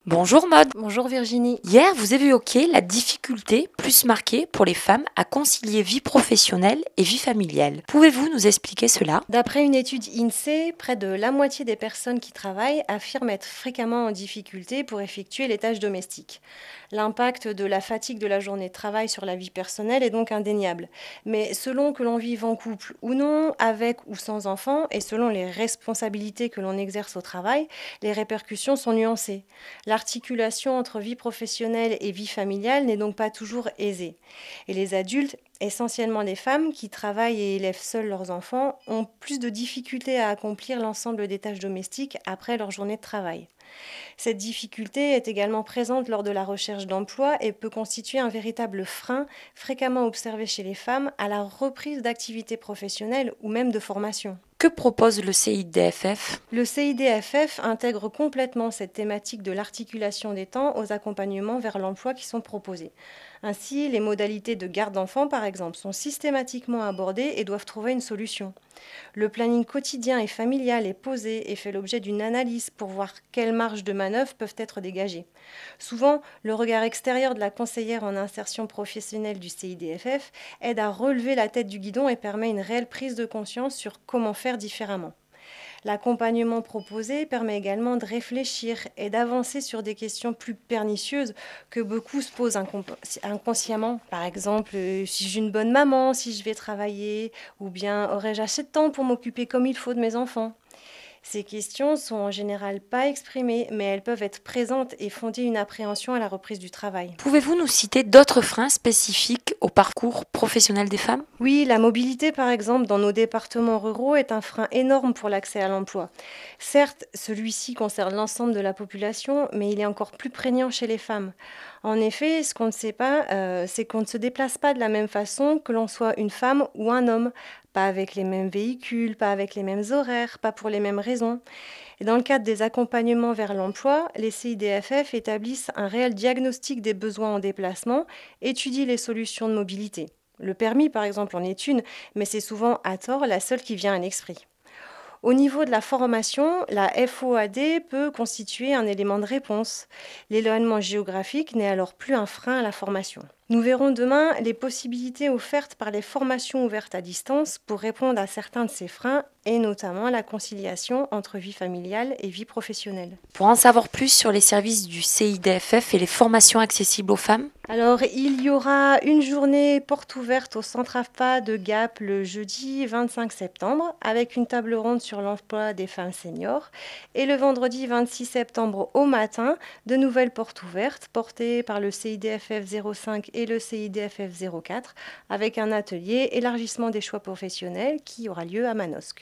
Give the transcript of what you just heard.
Bonjour Maude. Bonjour Virginie. Hier, vous évoquiez la difficulté plus marquée pour les femmes à concilier vie professionnelle et vie familiale. Pouvez-vous nous expliquer cela? D'après une étude INSEE, près de la moitié des personnes qui travaillent affirment être fréquemment en difficulté pour effectuer les tâches domestiques. L'impact de la fatigue de la journée de travail sur la vie personnelle est donc indéniable. Mais selon que l'on vive en couple ou non, avec ou sans enfants, et selon les responsabilités que l'on exerce au travail, les répercussions sont nuancées. L'articulation entre vie professionnelle et vie familiale n'est donc pas toujours aisée. Et les adultes, essentiellement les femmes qui travaillent et élèvent seules leurs enfants, ont plus de difficultés à accomplir l'ensemble des tâches domestiques après leur journée de travail. Cette difficulté est également présente lors de la recherche d'emploi et peut constituer un véritable frein fréquemment observé chez les femmes à la reprise d'activités professionnelles ou même de formation. Que propose le CIDFF? Le CIDFF intègre complètement cette thématique de l'articulation des temps aux accompagnements vers l'emploi qui sont proposés. Ainsi, les modalités de garde d'enfants, par exemple, sont systématiquement abordées et doivent trouver une solution. Le planning quotidien et familial est posé et fait l'objet d'une analyse pour voir quelles marges de manœuvre peuvent être dégagées. Souvent, le regard extérieur de la conseillère en insertion professionnelle du CIDFF aide à relever la tête du guidon et permet une réelle prise de conscience sur comment faire différemment. L'accompagnement proposé permet également de réfléchir et d'avancer sur des questions plus pernicieuses que beaucoup se posent inconsciemment. Par exemple, si j'ai une bonne maman, si je vais travailler, ou bien aurais-je assez de temps pour m'occuper comme il faut de mes enfants? Ces questions sont en général pas exprimées, mais elles peuvent être présentes et fonder une appréhension à la reprise du travail. Pouvez-vous nous citer d'autres freins spécifiques au parcours professionnel des femmes? Oui, la mobilité, par exemple, dans nos départements ruraux est un frein énorme pour l'accès à l'emploi. Certes, celui-ci concerne l'ensemble de la population, mais il est encore plus prégnant chez les femmes. En effet, ce qu'on ne sait pas, c'est qu'on ne se déplace pas de la même façon que l'on soit une femme ou un homme. Pas avec les mêmes véhicules, pas avec les mêmes horaires, pas pour les mêmes raisons. Et dans le cadre des accompagnements vers l'emploi, les CIDFF établissent un réel diagnostic des besoins en déplacement, étudient les solutions de mobilité. Le permis, par exemple, en est une, mais c'est souvent à tort la seule qui vient à l'esprit. Au niveau de la formation, la FOAD peut constituer un élément de réponse. L'éloignement géographique n'est alors plus un frein à la formation. Nous verrons demain les possibilités offertes par les formations ouvertes à distance pour répondre à certains de ces freins et notamment la conciliation entre vie familiale et vie professionnelle. Pour en savoir plus sur les services du CIDFF et les formations accessibles aux femmes? Alors, il y aura une journée porte ouverte au centre AFPA de Gap le jeudi 25 septembre avec une table ronde sur l'emploi des femmes seniors. Et le vendredi 26 septembre au matin, de nouvelles portes ouvertes portées par le CIDFF 05 et le CIDFF 04 avec un atelier élargissement des choix professionnels qui aura lieu à Manosque.